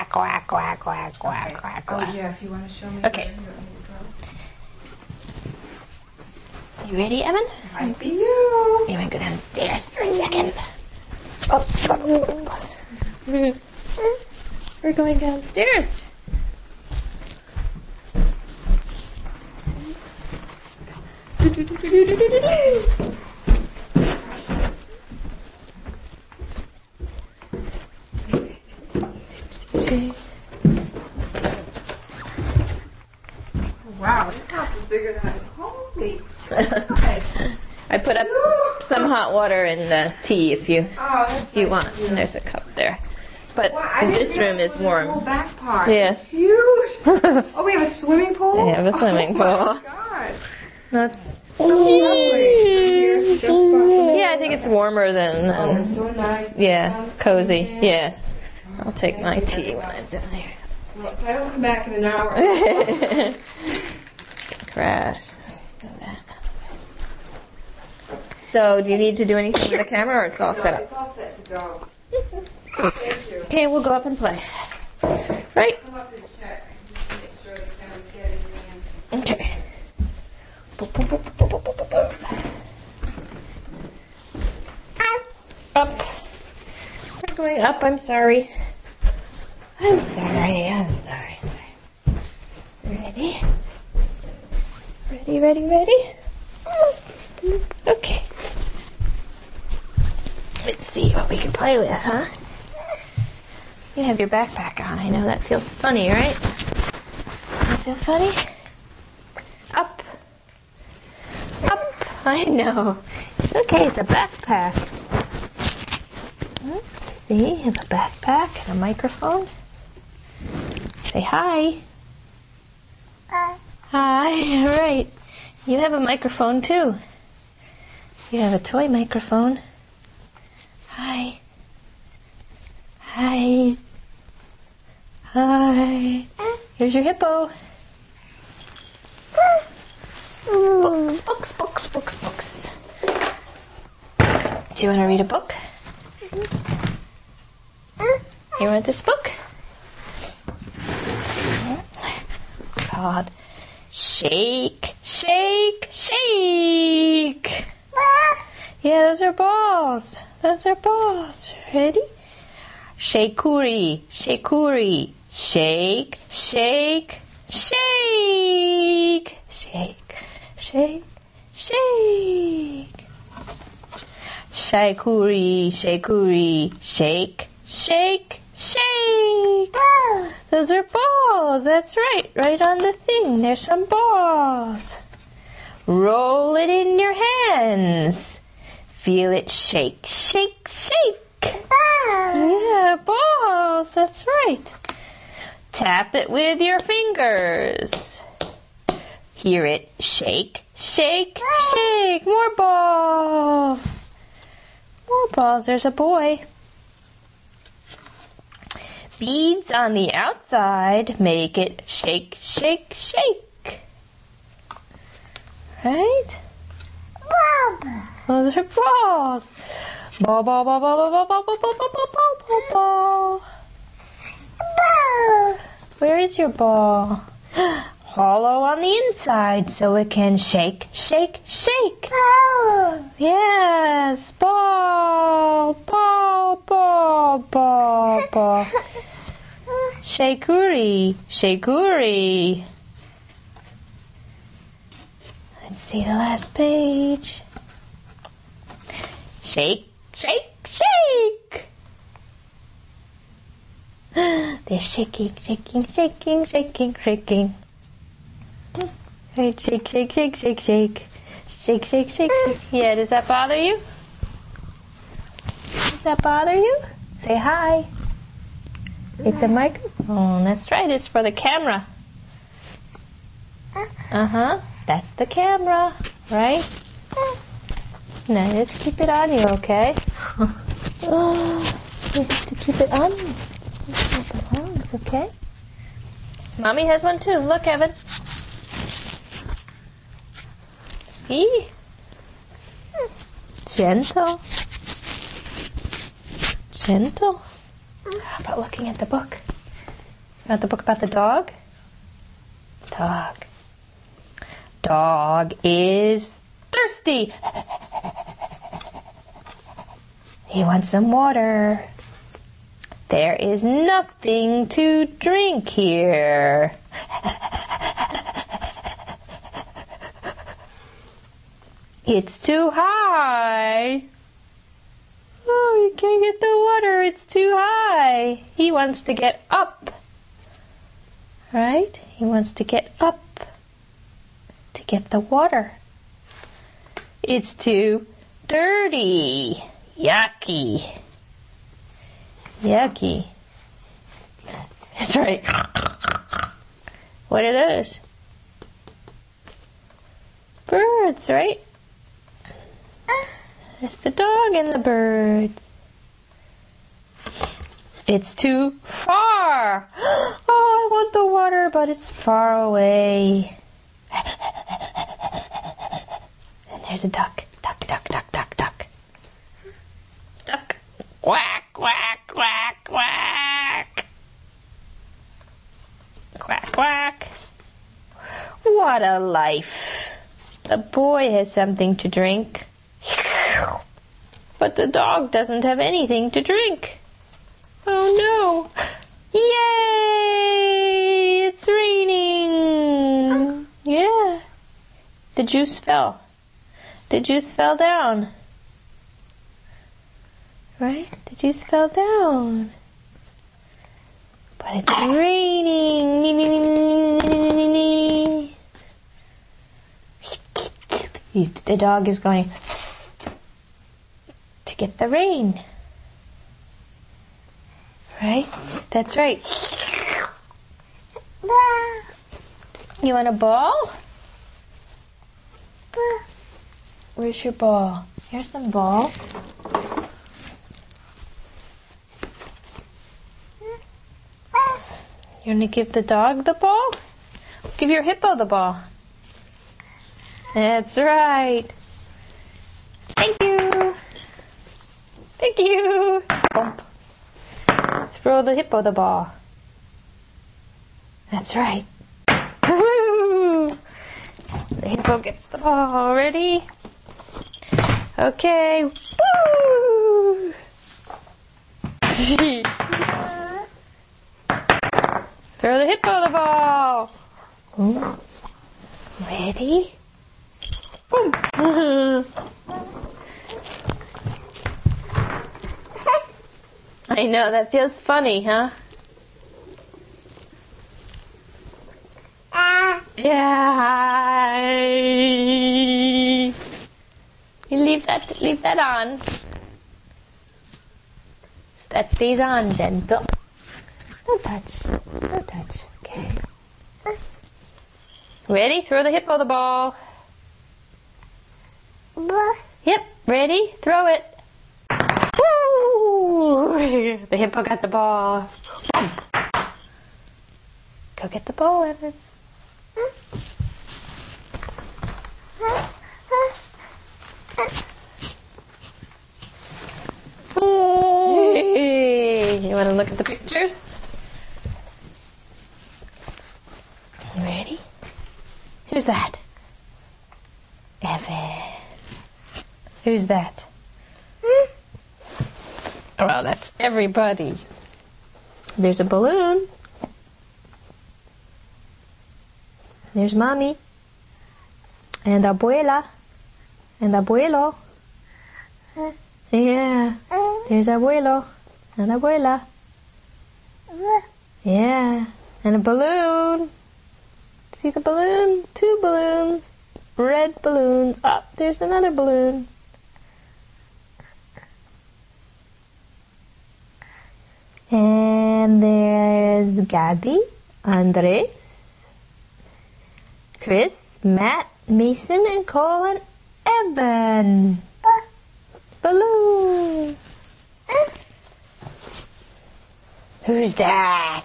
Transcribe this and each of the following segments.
quack, quack, quack, quack, Okay. quack, Oh, quack. yeah, if you want to show me. Okay. where you want me to go. You ready, Evan? I see you. You want to go downstairs for a second? Oh, we're going downstairs. Wow, this house is bigger than I holy. I put up some hot water and tea if you want. Nice. And there's a cup there. But Wow, I didn't this room realize is there was a whole warm. back part. Yeah. It's huge. Oh, we have a swimming pool? We have a swimming pool. Oh my god. Not So lovely. Here's just spot for me. Yeah, I think it's warmer than. Oh, it's so nice. Yeah, Sounds cozy. coming in. Yeah. I'll take my tea when I'm done here. Well, if I don't come back in an hour. Crash. So, do you need to do anything with the camera, or it's all No, set up? it's all set to go. Thank you. Okay, we'll go up and play. Right? Come up and check. Just to make sure the camera's getting in. Okay. Boop, boop, boop, boop, boop, boop, boop. Up. We're going up, I'm sorry. I'm sorry. Ready? Ready? Okay. Let's see what we can play with, huh? You have your backpack on. I know that feels funny, right? That feels funny? Up. I know. It's okay, it's a backpack. See, you have a backpack and a microphone. Say hi. Hi, all right. You have a microphone too. You have a toy microphone. Hi. Here's your hippo. Books. Do you want to read a book? You want this book? It's called Shake. Yeah, those are balls. Ready? Shakuri. Shake. Shakuri. Shake. Those are balls. That's right. Right on the thing. There's some balls. Roll it in your hands. Feel it shake. Yeah, balls. That's right. Tap it with your fingers. Hear it shake. More balls. There's a boy. Beads on the outside make it shake. Right? Those are balls. Ball. Where is your ball? Hollow on the inside so it can shake. Yes, ball. Shakuri. Let's see the last page. Shake. They're shaking. Right, shake. Yeah, does that bother you? Say hi. It's a microphone. That's right, it's for the camera. That's the camera, right? Now let's keep it on you, okay? You have to keep it on you. It belongs, okay? Mommy has one too. Look, Evan. See? Gentle. How about looking at the book? Want the book about the dog? Dog. Dog is thirsty. He wants some water. There is nothing to drink here. It's too high. Oh, you can't get the water. It's too high. He wants to get up. Right? He wants to get up to get the water. It's too dirty. Yucky. Yucky. That's right. What are those? Birds, right? There's the dog and the birds. It's too far. Oh, I want the water, but it's far away. And there's a duck. Duck, duck, duck, duck, duck. Duck. Quack, quack, quack, quack. Quack, quack. What a life. The boy has something to drink. But the dog doesn't have anything to drink. Oh no. Yay! It's raining. Yeah. The juice fell. The juice fell down. Right? The juice fell down. But it's raining. The dog is going to get the rain. Right? That's right. You want a ball? Where's your ball? Here's some ball. You want to give the dog the ball? Give your hippo the ball. That's right. Thank you. Thank you. Bump. Throw the hippo the ball. That's right. Woo! The hippo gets the ball. Ready? Okay. Woo! Throw the hippo the ball. Ooh. Ready? Boom. I know, that feels funny, huh? Yeah. You leave that on. That stays on, gentle. Don't touch. Don't touch. Okay. Ready? Throw the hippo the ball. Yep. Ready? Throw it. Woo! The hippo got the ball. Go get the ball, Evan. Hey, you want to look at the pictures? Ready? Who's that? Evan. Who's that? Well, that's everybody. There's a balloon. There's Mommy. And Abuela. And Abuelo. Yeah. There's Abuelo. And Abuela. Yeah. And a balloon. See the balloon? 2 balloons. Red balloons. Oh, there's another balloon. And there's Gabby, Andres, Chris, Matt, Mason, and Cole, and Evan. Balloon. Who's that?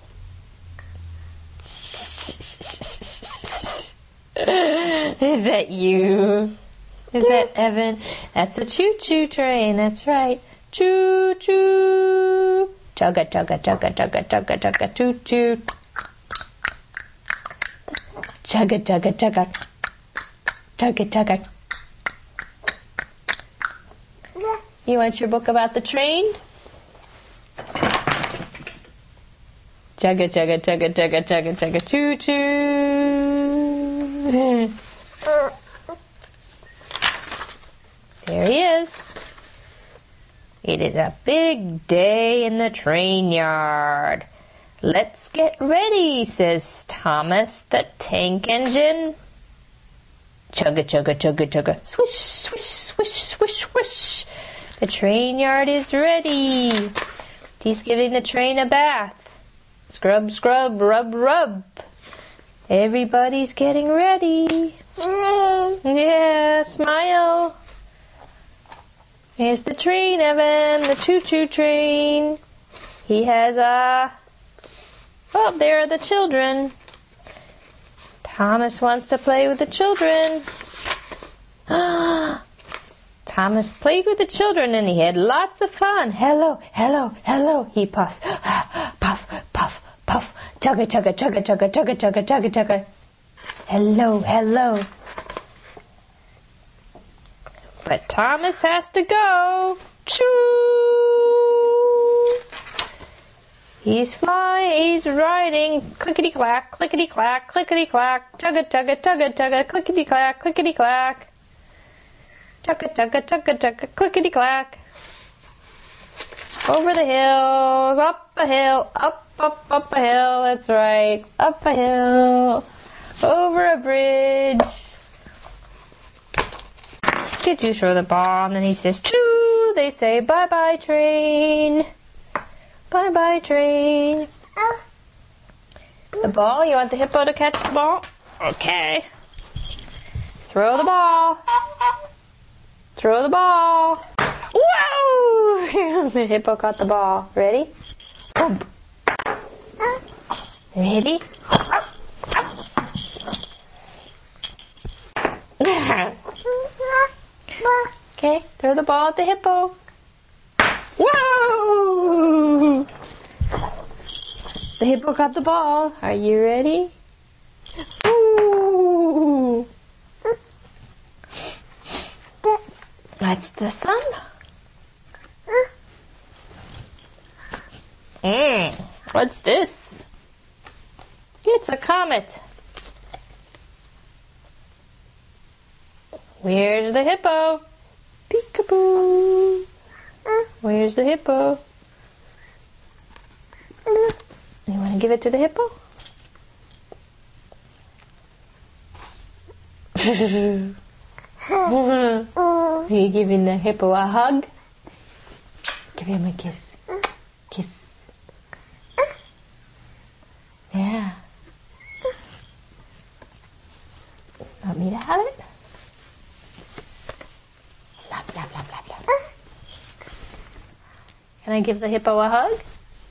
Is that you? Is that Evan? That's a choo-choo train. That's right. Choo-choo. Chugga, chugga, chugga, chugga, chugga, chugga, toot, toot. Chugga, chugga, chugga. Chugga, chugga. You want your book about the train? Chugga, chugga, chugga, chugga, chugga, chugga, choo choo. There he is. It is a big day in the train yard. Let's get ready, says Thomas the Tank Engine. Chugga, chugga, chugga, chugga. Swish, swish, swish, swish, swish. The train yard is ready. He's giving the train a bath. Scrub, scrub, rub, rub. Everybody's getting ready. Yeah, smile. Here's the train, Evan, the choo-choo train. He has oh, there are the children. Thomas wants to play with the children. Thomas played with the children and he had lots of fun. Hello, hello, hello, he puffs. Puff, puff, puff. Chugga, chugga, chugga, chugga, chugga, chugga, chugga, chugga. Hello, hello. But Thomas has to go. Choo! He's flying, he's riding. Clickety-clack, clickety-clack, clickety-clack. Chugga, chugga, chugga, chugga, clickety-clack, clickety-clack. Chugga, chugga, chugga, chugga, clickety-clack. Over the hills, up a hill, up a hill, that's right. Up a hill, over a bridge. Did you throw the ball? And then he says, choo! They say, bye-bye, train. Bye-bye, train. The ball? You want the hippo to catch the ball? Okay. Throw the ball. Throw Whoa! The hippo caught the ball. Ready? Boom. Ready? Okay, throw the ball at the hippo. Whoa! The hippo got the ball. Are you ready? Ooh! That's the sun. What's this? It's a comet. Where's the hippo? Peekaboo. Where's the hippo? You want to give it to the hippo? Are you giving the hippo a hug? Give him a kiss. Kiss. Yeah. Want me to have it? Love, love, love, love, love. Can I give the hippo a hug?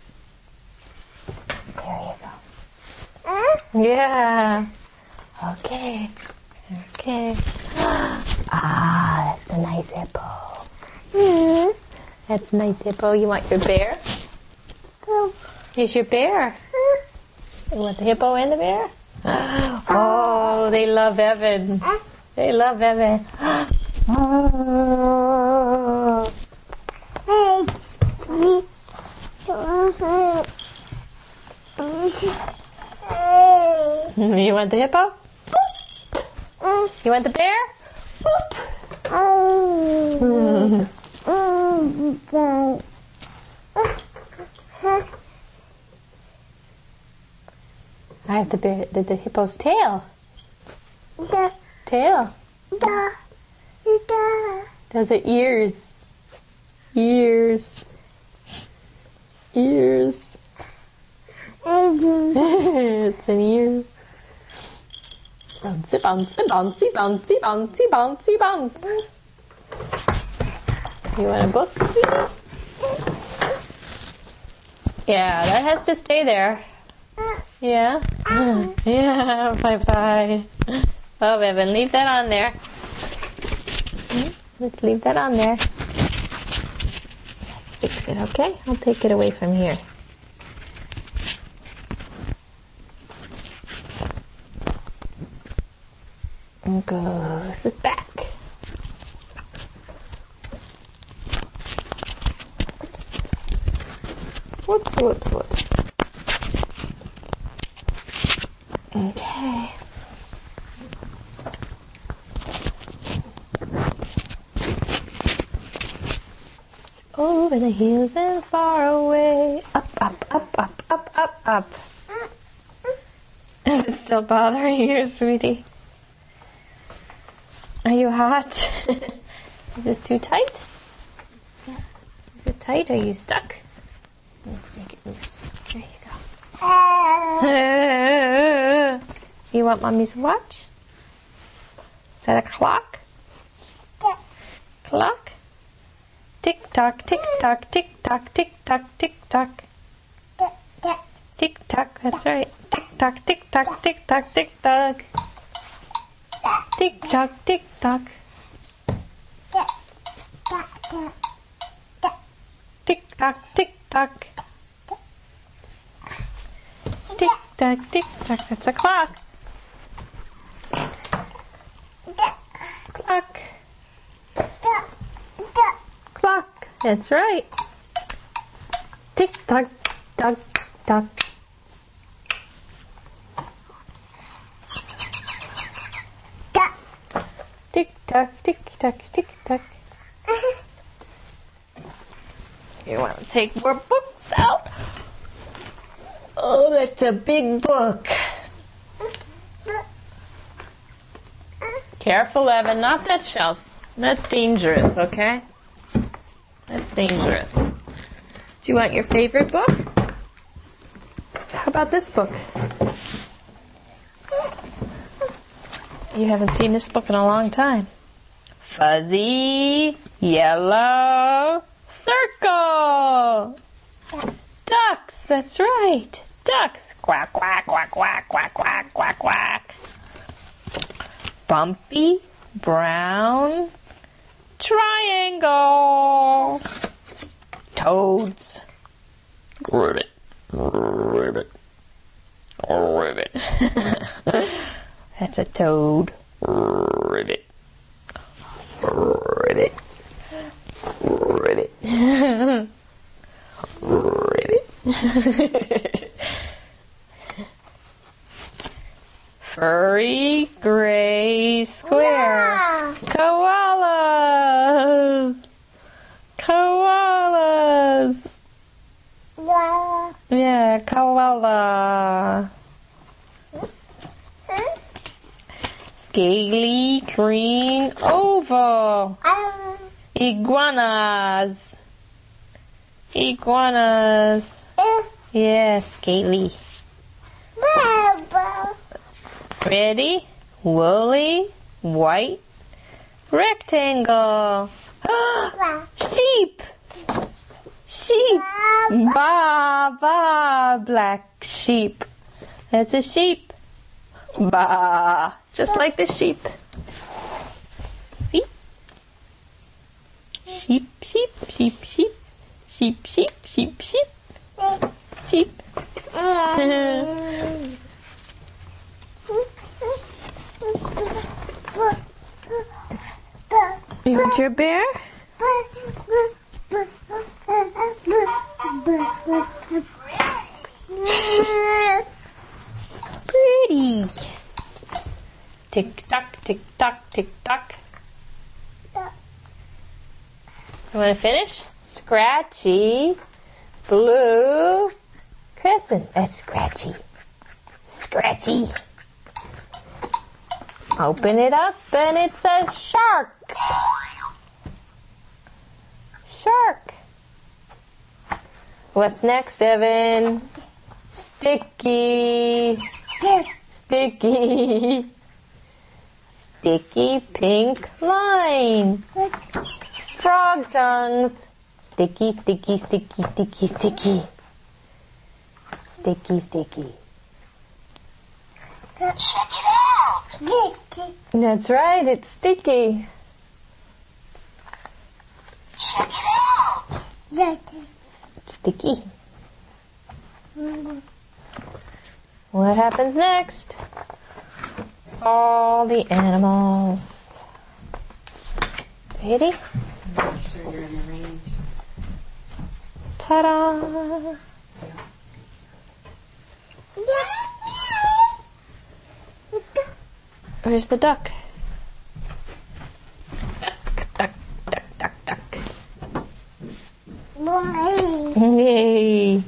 There you go. Yeah. Okay. Okay. Ah, that's a nice hippo. That's a nice hippo. You want your bear? Here's your bear. You want the hippo and the bear? Oh, they love Evan. They love Evan. Oh. You want the hippo? You want the bear? I have the hippo's tail. Tail. Those are ears. Ears. Ears. It's an ear. Bouncy, bouncy, bouncy, bouncy, bouncy, bouncy, bounce. You want a book? Yeah, that has to stay there. Yeah? Yeah, bye-bye. Oh, Evan, leave that on there. Let's leave that on there. That's fix it, okay? I'll take it away from here. And goes the back. Whoops, whoops, whoops. Okay. Over the hills and far away. Up, up, up, up, up, up, up. Is it still bothering you, sweetie? Are you hot? Is this too tight? Yeah. Is it tight? Are you stuck? Let's make it loose. There you go. You want Mommy's watch? Is that a clock? Clock? Tick tock, tick tock, tick tock, tick tock, tick tock. Tick tock, that's right. Tick tock, tick tock, tick tock, tick tock. Tick tock, tick tock. Tick tock, tick tock. Tick tock, tick tock. That's a clock. Clock. Clock. That's right. Tick tock, tock, tock. Tick tock, tick tock, tick tock. You want to take more books out? Oh, that's a big book. Careful, Evan, not that shelf. That's dangerous, okay? That's dangerous. Do you want your favorite book? How about this book? You haven't seen this book in a long time. Fuzzy Yellow Circle. Ducks, that's right. Ducks. Quack, quack, quack, quack, quack, quack, quack, quack. Bumpy Brown Triangle. Toads. Ribbit. Ribbit. Ribbit. That's a toad. Ribbit. Ribbit. Ribbit. Ribbit. Furry gray square. Koalas. Koalas. Yeah, koala. Scaly green oval. Iguanas. Iguanas. Yeah, scaly. Ready? Woolly, white, rectangle. Sheep. Sheep. Ba, ba, black sheep. That's a sheep. Ba, just like the sheep. See? Sheep, sheep, sheep, sheep. Sheep, sheep, sheep, sheep. Sheep. You want your bear? Pretty. Tick tock, tick tock, tick tock. You want to finish? Scratchy, blue, crescent. That's scratchy. Scratchy. Open it up and it's a shark. Shark. What's next, Evan? Sticky. Sticky. Sticky pink line. Frog tongues. Sticky, sticky, sticky, sticky, sticky. Sticky, sticky. Check it out. That's right, it's sticky. Check it out. Sticky. What happens next? All the animals. Ready? Make sure you're in the range. Ta-da! Where's the duck? Duck, duck, duck, duck, duck. Yay!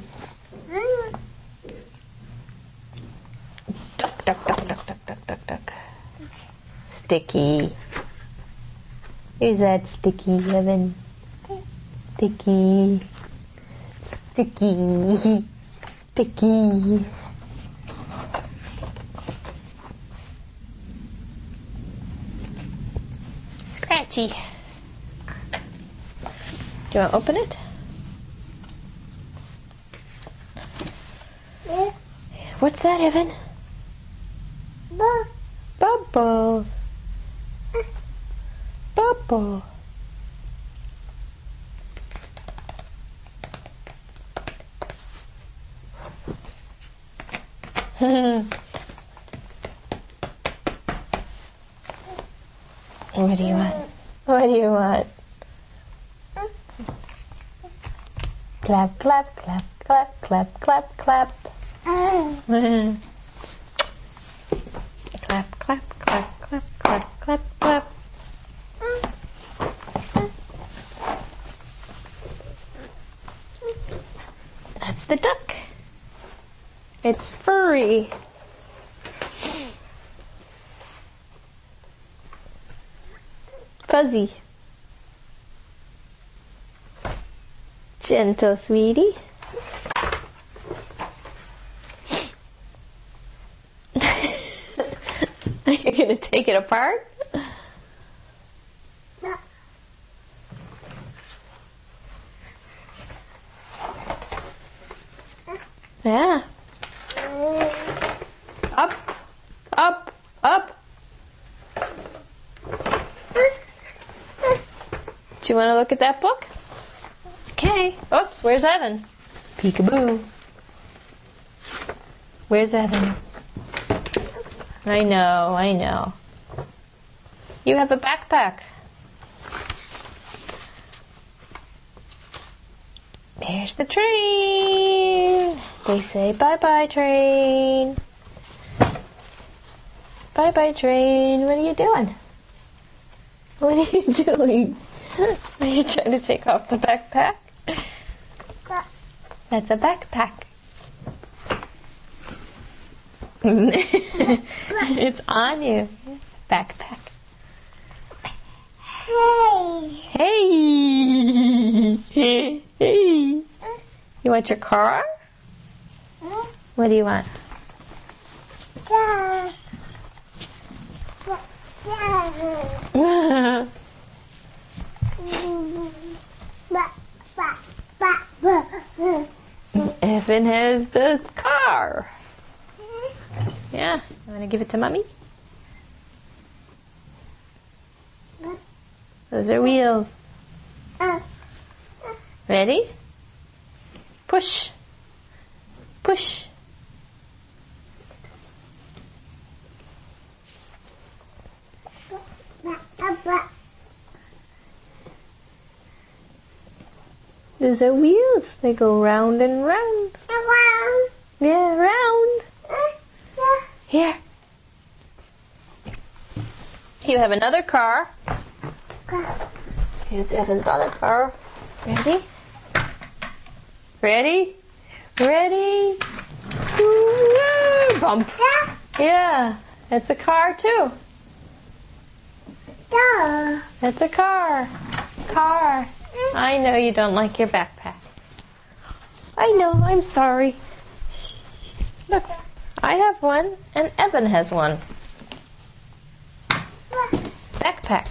Duck, duck, duck, duck, duck, duck, duck, duck. Sticky. Is that Sticky, Evan? Sticky. Sticky. Sticky. Scratchy. Do you want to open it? What's that, Evan? Bubble. Bubble. What do you want? What do you want? Clap, clap, clap, clap, clap, clap, clap. Clap, clap, clap, clap, clap, clap, clap. That's the duck. It's furry. Fuzzy. Gentle, sweetie. Are you going to take it apart? Yeah. Up, up, up. Do you want to look at that book? Okay. Oops, where's Evan? Peekaboo. Where's Evan? I know, I know. You have a backpack. There's the train. They say bye-bye, train. Bye-bye, train. What are you doing? What are you doing? Are you trying to take off the backpack? That's a backpack. It's on you. Backpack. Hey! Hey! Hey! You want your car? What do you want? Evan has the car. Yeah, you want to give it to Mommy? Those are wheels. Ready? Push. Push. Those are wheels. They go round and round. Yeah, round. Here. You have another car. Here's Evan's other car. Ready? Ready? Ready? Woo! Bump. Yeah, it's a car too. It's a car. Car. I know you don't like your backpack. I know, I'm sorry. Look, I have one and Evan has one. Backpack.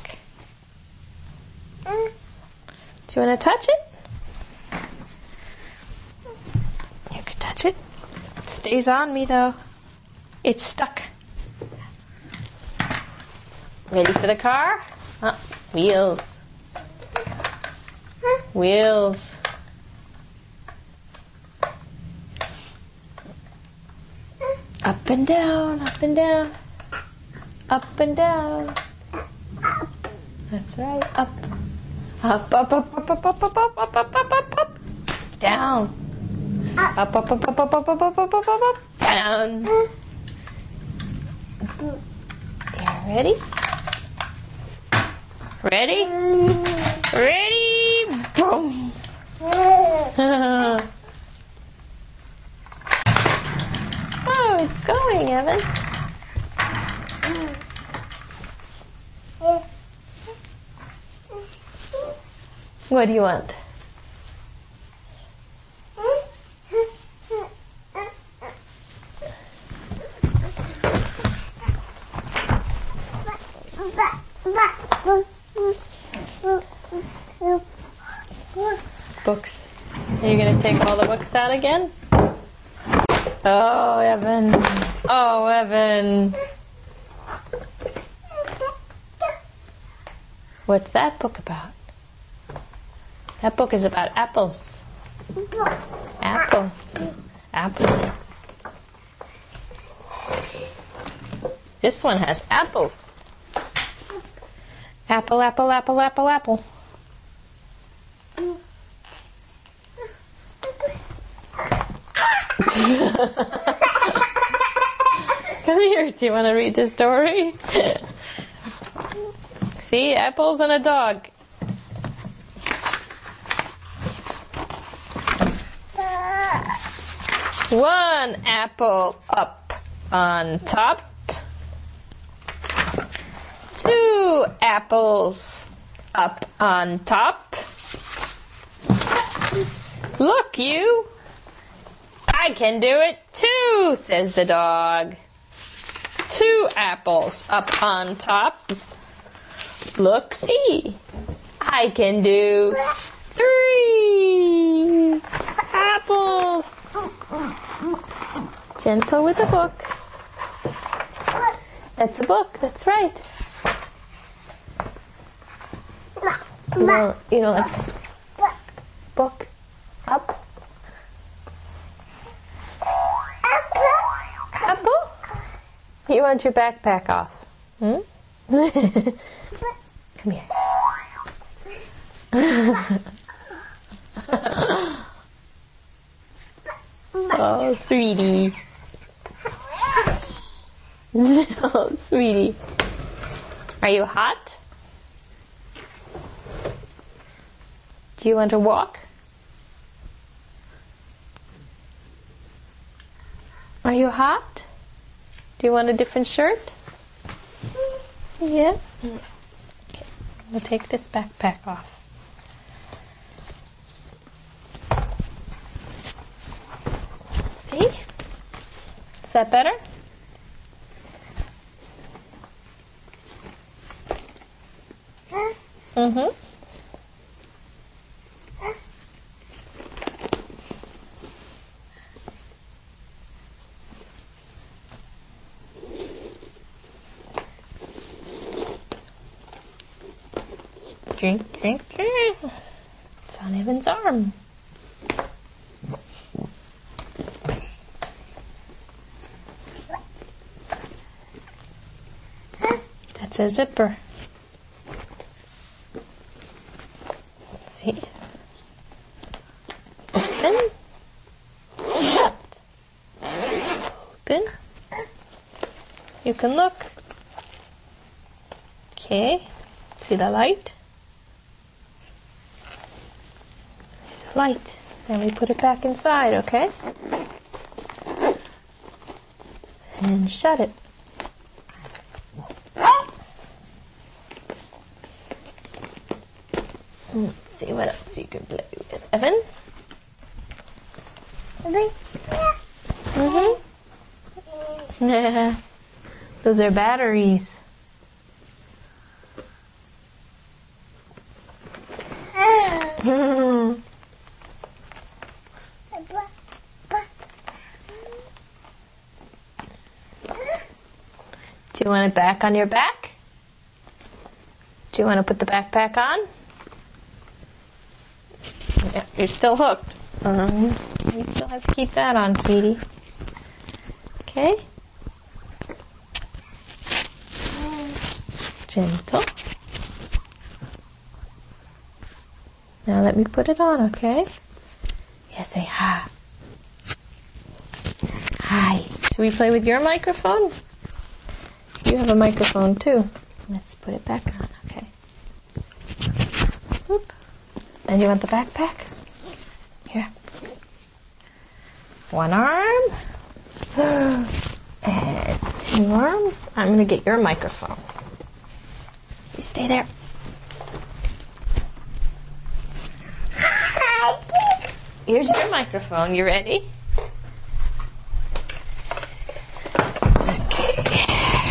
Do you want to touch it? You can touch it. It stays on me though. It's stuck. Ready for the car? Wheels. Wheels. and down, up and down, up and down. That's right. Up, up, up, up, up, up, up, up, up, up, up, up, up, up, down. Up, up, up, up, up, up, up, up, up, up, up, down. Yeah, ready? Ready? Ready? Boom. Oh, it's going, Evan. What do you want? Books. Are you going to take all the books out again? Oh, Evan. Oh, Evan. What's that book about? That book is about apples. Apples. Apples. This one has apples. Apple, apple, apple, apple, apple. Come here, do you want to read the story? See, apples and a dog. One apple up on top. 2 apples up on top. Look, you. I can do it too, says the dog. 2 apples up on top. Look, see. I can do 3 apples. Gentle with the book. That's a book, that's right. You know, like book up. Apple? You want your backpack off? Hmm? Come here. Oh, sweetie. Oh, sweetie. Are you hot? Do you want to walk? Are you hot? Do you want a different shirt? Yeah? Okay. We'll take this backpack off. See? Is that better? Mm-hmm. Drink, drink, drink. It's on Evan's arm. That's a zipper. See? Open. Shut. Open. You can look. Okay. See the light? Light. And we put it back inside, okay? And shut it. Let's see what else you can play with. Evan? Evan? Mm-hmm. Those are batteries. Do you want it back on your back? Do you want to put the backpack on? Yeah, you're still hooked. You still have to keep that on, sweetie. Okay? Gentle. Now let me put it on, okay? Yeah, say hi. Hi. Should we play with your microphone? You have a microphone too. Let's put it back on, okay? Whoop. And you want the backpack? Here. One arm. And 2 arms. I'm going to get your microphone. You stay there. Here's your microphone. You ready? Okay.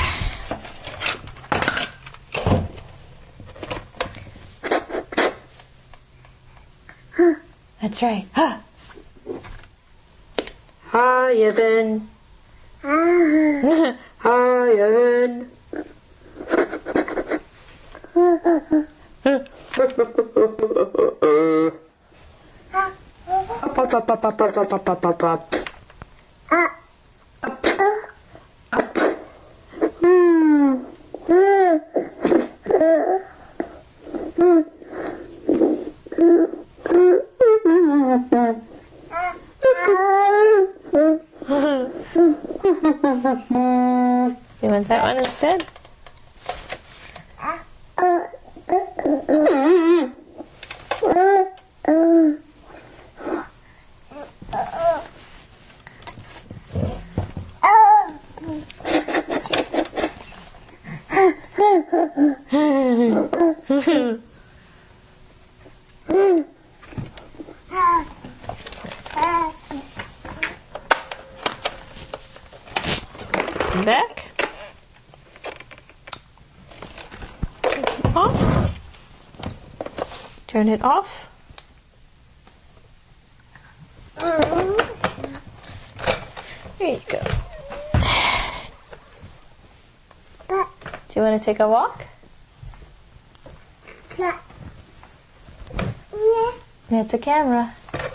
That's right. Huh. Hi, Evan. Hi, Evan. Up, up, up, up, up, up, up, up, up, up. You want that one instead? Back. Off. Turn it off. There you go. Do you want to take a walk? It's a camera.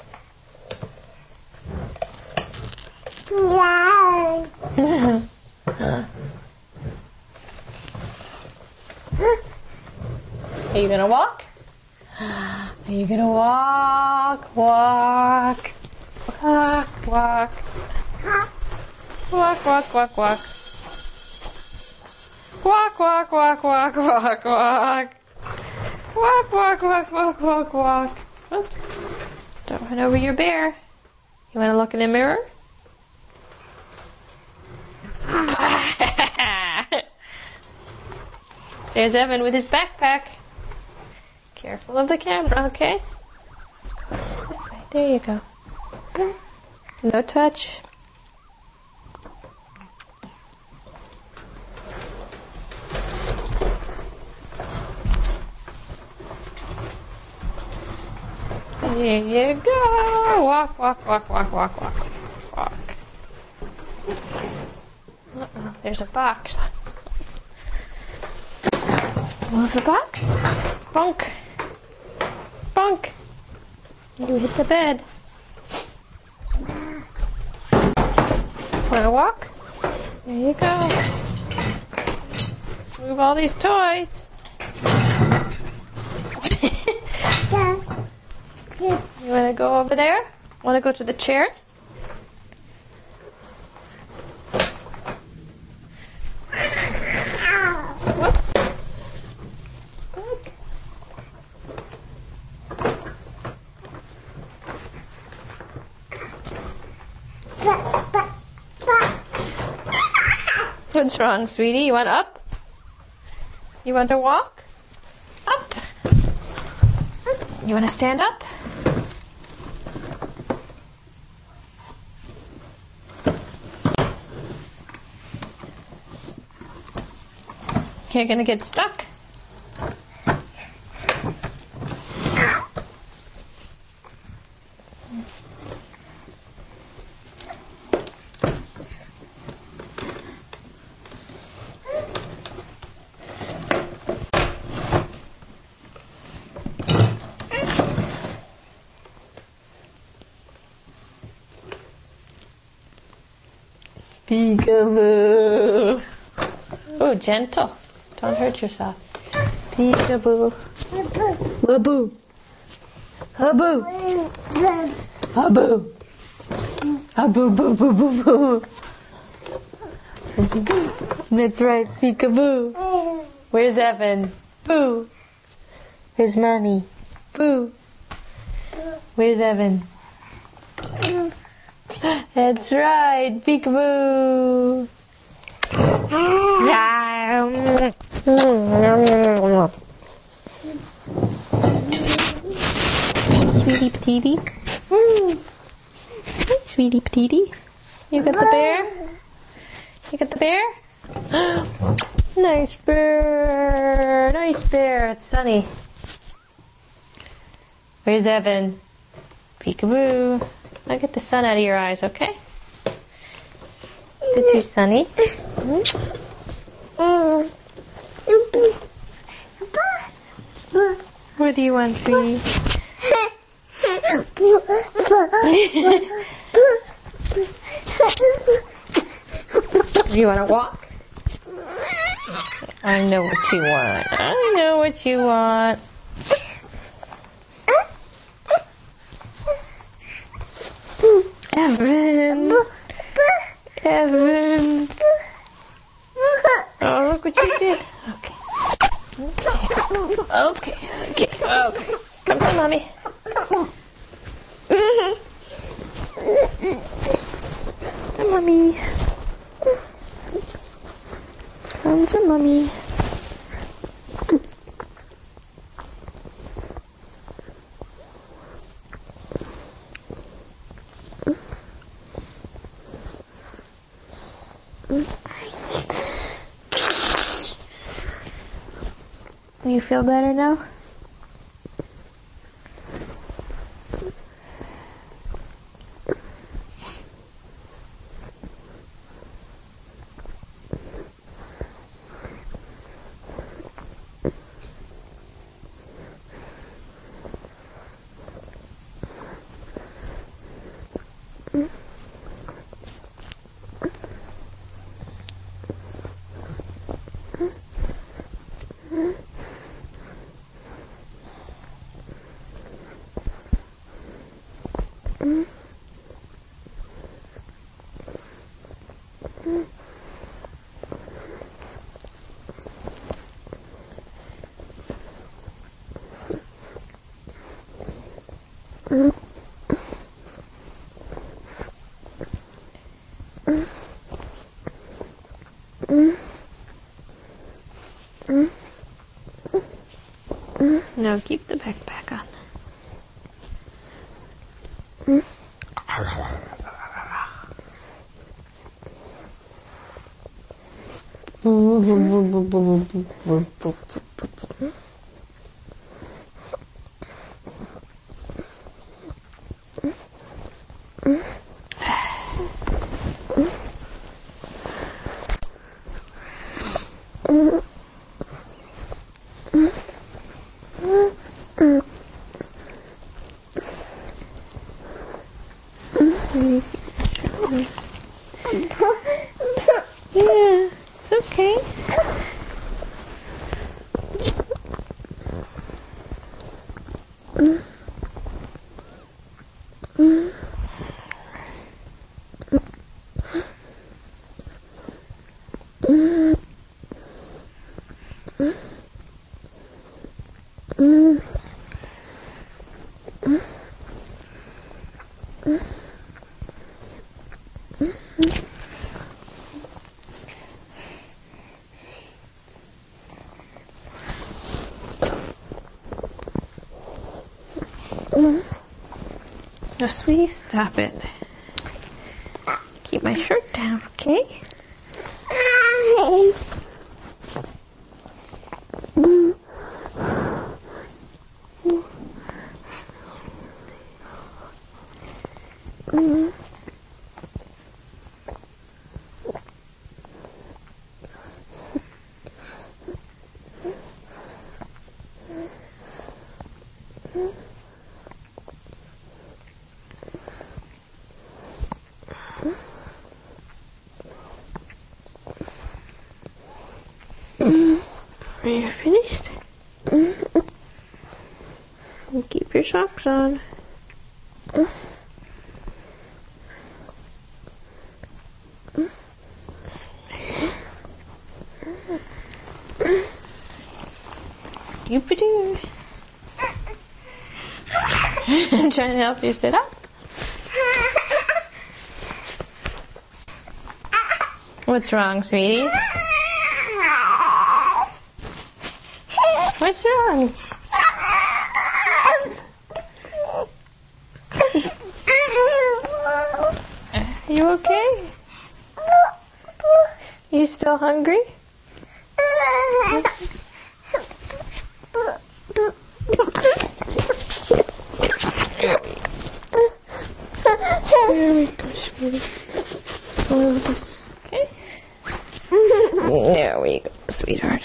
Are you gonna walk? Are you gonna walk? Walk. Walk, walk. Walk, walk, walk, walk. Walk, walk, walk, walk, walk, walk. Walk, walk, walk, walk, walk, walk. Oops. Don't run over your bear. You wanna look in the mirror? There's Evan with his backpack. Careful of the camera, okay? This way. There you go. No touch. There you go. Walk, walk, walk, walk, walk, walk, walk. Uh-oh, there's a box. Move the box. Bonk. Bonk. You hit the bed. Wanna walk? There you go. Move all these toys. You wanna go over there? Wanna go to the chair? Whoops. Whoops. What's wrong, sweetie? You want up? You want to walk? Up. You want to stand up? You're gonna get stuck. Peekaboo. Oh, gentle. Don't hurt yourself. Peekaboo. Laboo. Haboo. Haboo. Haboo boo boo boo boo. That's right, peekaboo. Where's Evan? Boo. Where's Mommy? Boo. Where's Evan? That's right, peekaboo. Sweetie petite. Hey, sweetie petite. You got the bear? You got the bear? Nice bear. Nice bear. It's sunny. Where's Evan? Peekaboo. I'll get the sun out of your eyes, okay? Is it too sunny? What do you want, sweetie? Do you want to walk? I know what you want. I know what you want. Evan. Evan. Oh, look what you did. Okay. Okay. Okay. Okay. Come to Mommy. Come, Mommy. Come to Mommy. You feel better now? No, keep the backpack on. Yeah, it's okay. No, sweetie, stop it. Keep my shirt down, okay? Are you finished? Mm-hmm. Keep your socks on. You put it. I'm trying to help you sit up. What's wrong, sweetie? What's wrong? You okay? You still hungry? There we go, sweetie. Swallow this, okay? There we go, sweetheart.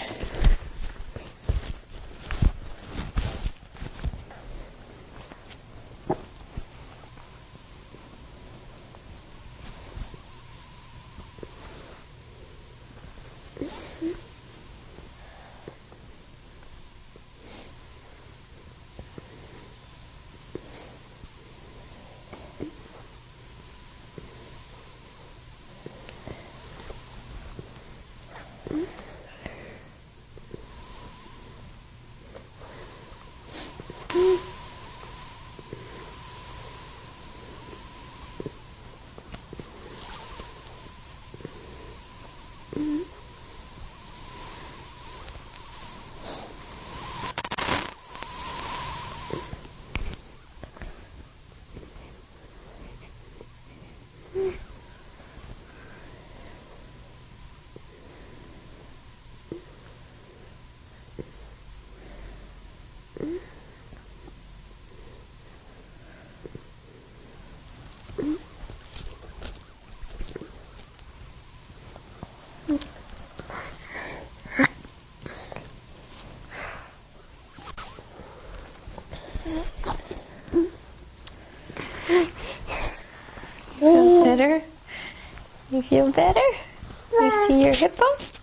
Feel better? You feel better? You see your hippo?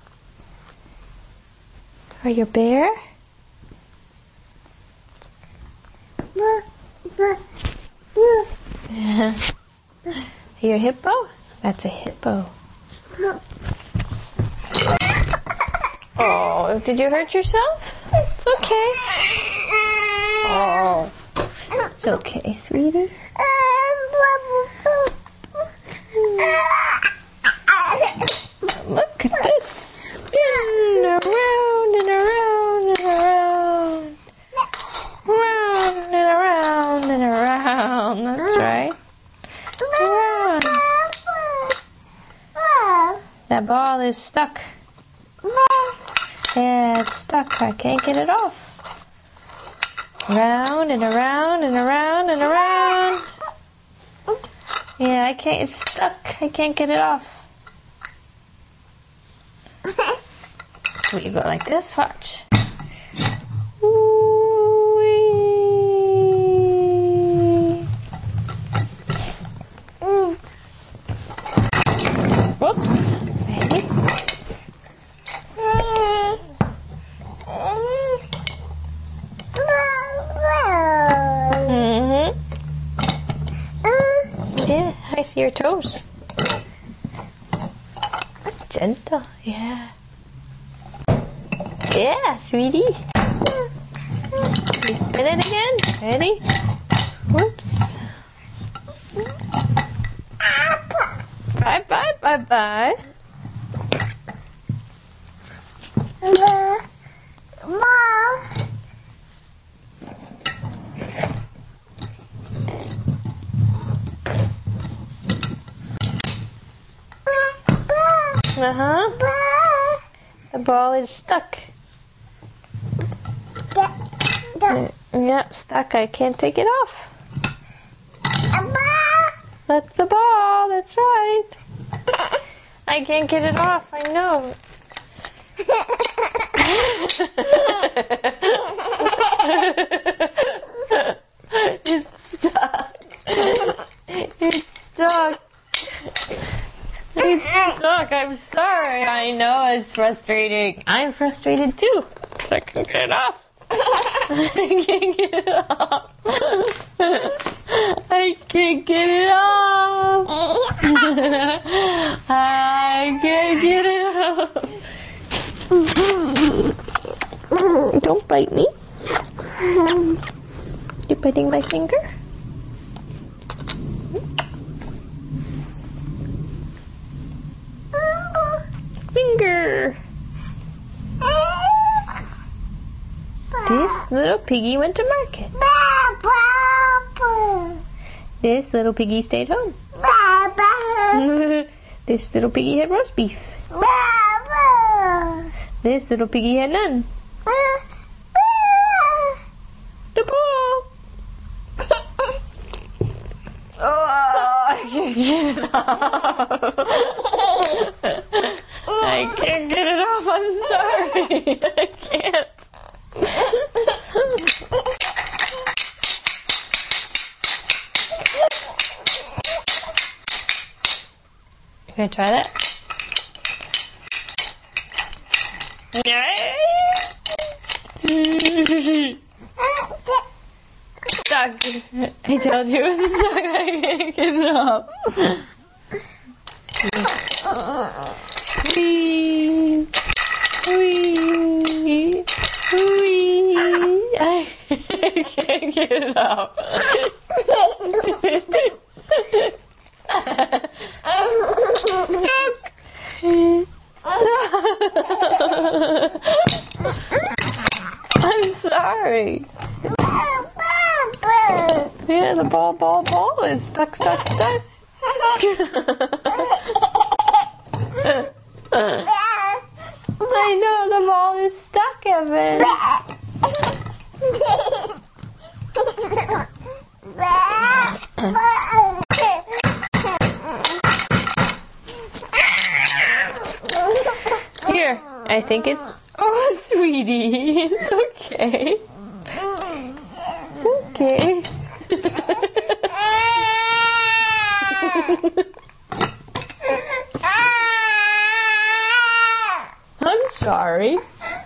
Or your bear? Your hippo? That's a hippo. Oh, did you hurt yourself? It's okay. Oh, it's okay, sweetie. Look at this. Spin around and around and around. Round and around and around. That's right. Around. That ball is stuck. Yeah, it's stuck. I can't get it off. Round and around and around and around. Yeah, I can't. It's stuck. I can't get it off. So you go like this. Watch. Whoops. Ready? Yeah, I see your toes. Gentle, yeah. Yeah, sweetie. You spin it again. Ready? Whoops. Bye, bye, bye, bye. The ball is stuck. Yep, stuck. I can't take it off. That's the ball. That's right. I can't get it off. I know. It's stuck. It's stuck. It's stuck. I'm sorry. I know it's frustrating. I'm frustrated too. I can't get it off. I can't get it off. I can't get it off. I can't get it off. Don't bite me. You biting my finger? Finger. This little piggy went to market. This little piggy stayed home. This little piggy had roast beef. This little piggy had none. The ball. Oh, I can't get it off. I can't get it off. I'm sorry. I can't. You gonna try that? Stuck. I told you it was stuck. I can't get it off. Wee. Wee. Wee. I can't get it off. I'm sorry. Yeah, the ball is stuck. I know the ball is stuck, Evan. Here, I think it's... Oh, sweetie, it's okay. It's okay. I'm sorry.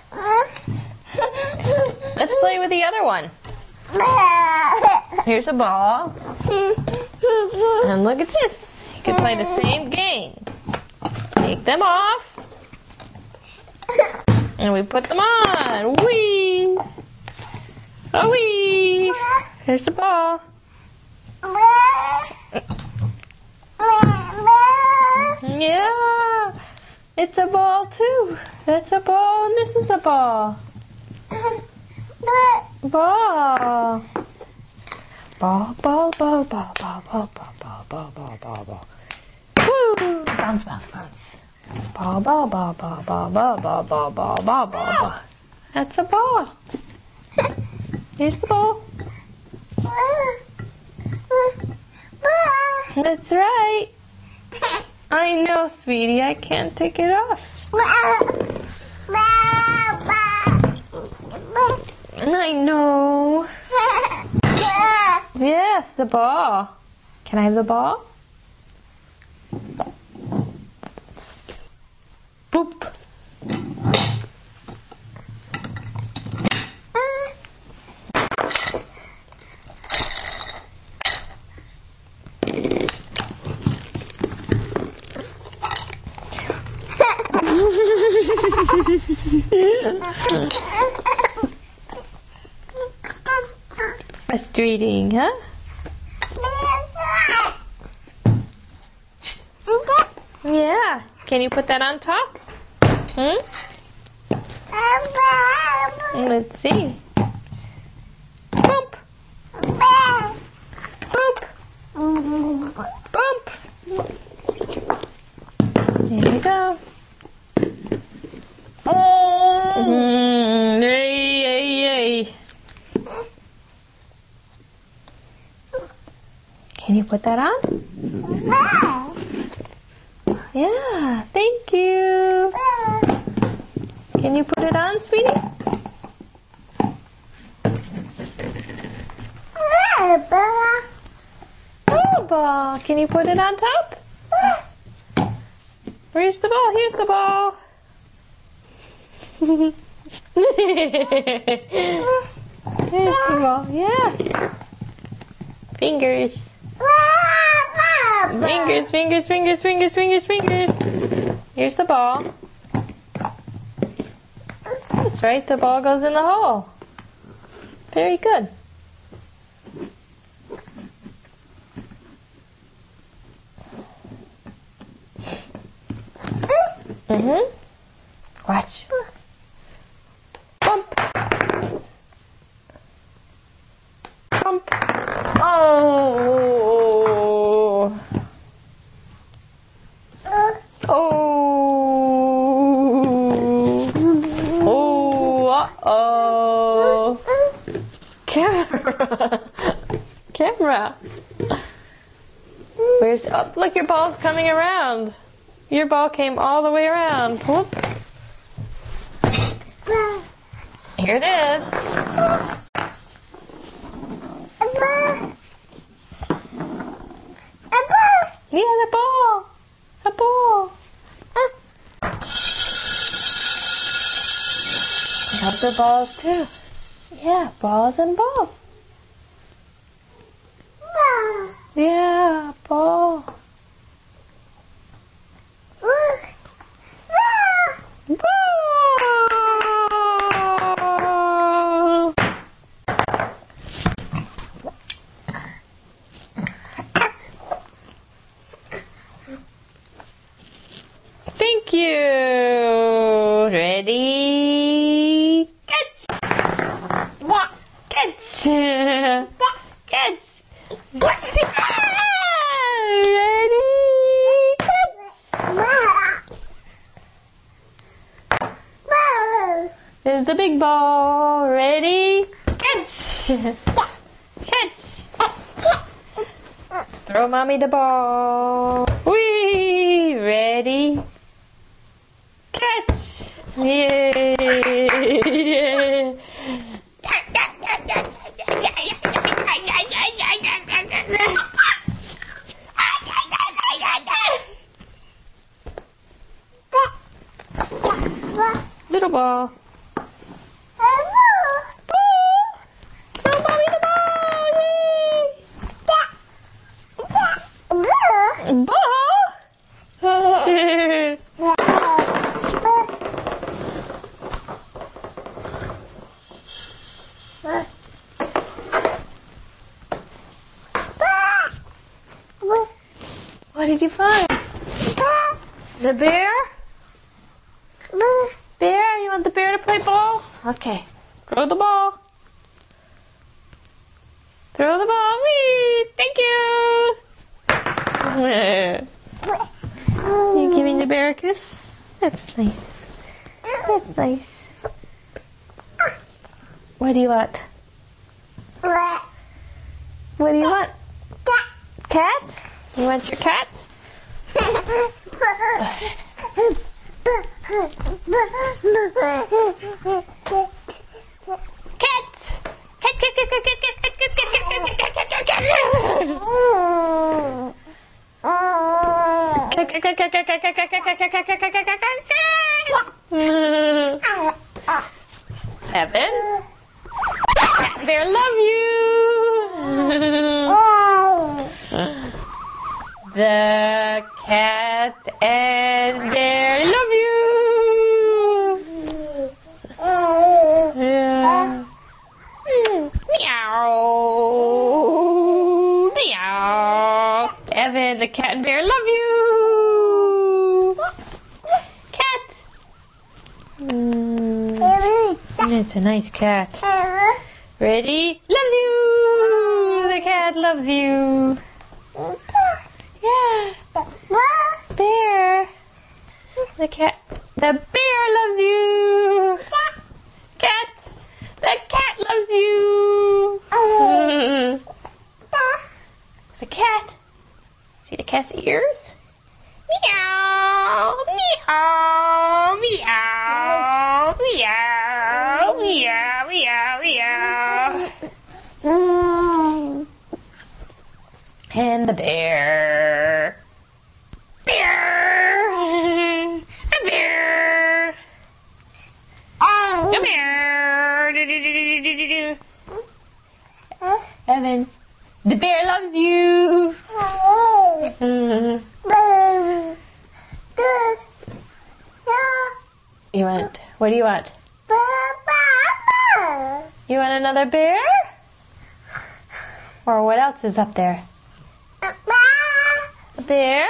Let's play with the other one. Here's a ball. And look at this. You can play the same game. Take them off. And we put them on. Whee! Oh, wee! Here's the ball. Yeah! It's a ball too. That's a ball and this is a ball. Ball. Ball, ball, ball, ball, ball, ball, ball, ball, ball, ball, ball, ball. Woo! Bounce, bounce, bounce. Ball, ball, ball, ball, ball, ball, ball, ball, ball, ball, ball. That's a ball. Here's the ball. That's right. I know, sweetie. I can't take it off. I know. Yes, the ball. Can I have the ball? Boop. Frustrating, huh? Yeah. Can you put that on top? Let's see. Boop. Boop. Boop. There you go. Yay. Can you put that on? Yeah, thank you. Can you put it on, sweetie? Oh, ball. Can you put it on top? Where's the ball? Here's the ball. There's the ball. Yeah. Fingers. Fingers, fingers, fingers, fingers, fingers, fingers. Here's the ball. That's right, the ball goes in the hole. Very good. Watch. Bump. Bump. Oh. Oh. Oh. Uh-oh. Camera. Camera. Where's... Oh, look, your ball's coming around. Your ball came all the way around. Whoop. Here it is. Yeah, the ball. A ball. Those are balls too. Yeah, balls and balls. Yeah, ball. Thank you. Ready? Catch. Catch. Catch. Ready? Catch. Here's the big ball. Ready? Catch. Catch. Throw mommy the ball. Whee! Ready? Catch. Yay! Yeah. Little ball. Throw mommy the ball! Yay! Ball? What did you find? The bear? Bear? You want the bear to play ball? Okay. Throw the ball. Throw the ball. Whee! Thank you! You giving the bear a kiss? That's nice. That's nice. What do you want? What do you want? Cat? You want your cat? Evan? Cat bear love you! The cat and bear love you! Yeah. Meow! Meow! Evan, the cat and bear love you! Cat! It's a nice cat. Ready? Loves you! The cat loves you. Yeah. Bear. The cat. The bear loves you. Cat. The cat loves you. The cat. See the cat's ears? Meow. Meow. Meow. Meow. Meow. Meow. Meow. And the bear. Bear. A bear. Come here. What do you want? You want another bear? Or what else is up there? A bear?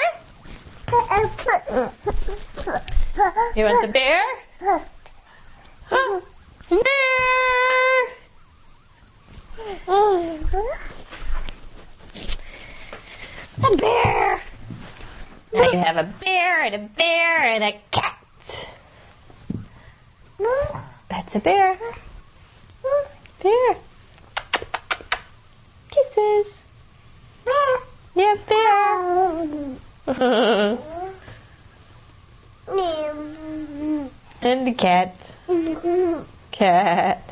You want the bear? Huh? Bear! A bear! Now you have a bear and a bear and a cat. That's a bear. Bear. Kisses. Yeah, bear. And the cat. Cat.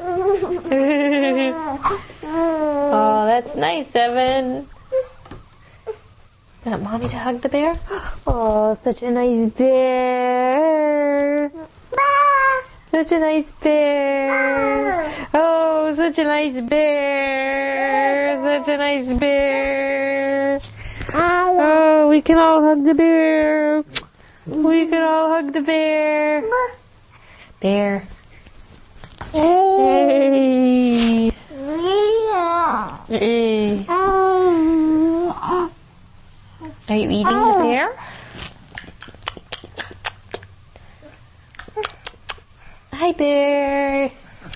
Oh, that's nice, Evan. You want Mommy to hug the bear? Oh, such a nice bear. Such a nice bear. Oh, such a nice bear. Such a nice bear. Oh, we can all hug the bear. We can all hug the bear. Bear. Hey. Hey. Are you eating the bear? Hi, bear.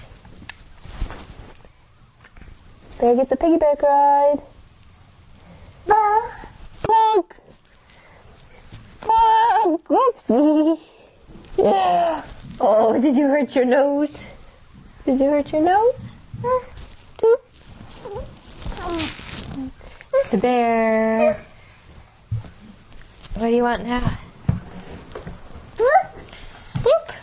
Bear gets a piggyback ride. Bug. Bug. Whoopsie. Yeah. Oh, did you hurt your nose? Did you hurt your nose? The bear. What do you want now? Whoop.